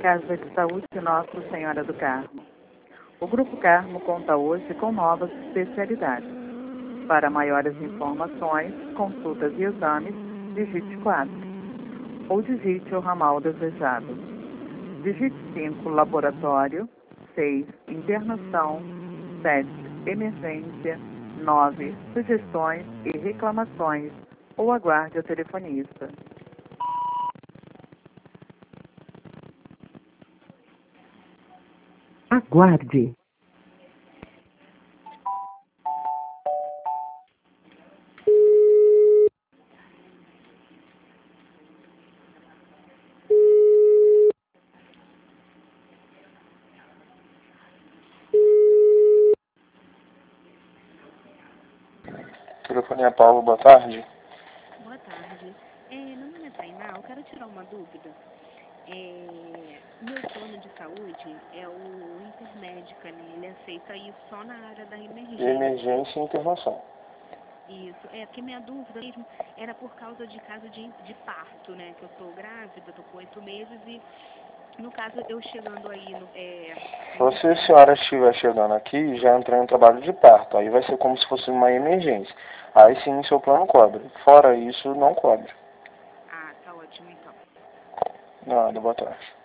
Casa de Saúde Nossa Senhora do Carmo. O Grupo Carmo conta hoje com novas especialidades. Para maiores informações, consultas e exames, digite 4 ou digite o ramal desejado. Digite 5, laboratório, 6, internação, 7, emergência, 9, sugestões e reclamações, ou aguarde o telefonista. Aguarde. Telefonia Paulo, boa tarde. Boa tarde. Meu nome é Tainá, eu quero tirar uma dúvida. Meu plano de saúde é o Intermédica, né? Ele aceita isso só na área da emergência. Emergência e internação. Isso, porque minha dúvida mesmo era por causa de caso de parto, né? Que eu tô grávida, tô com 8 meses e, no caso, eu chegando aí Se a senhora estiver chegando aqui, já entrou em trabalho de parto. Aí vai ser como se fosse uma emergência. Aí sim, seu plano cobre. Fora isso, não cobre. Ah, tá ótimo então. Nada, boa tarde.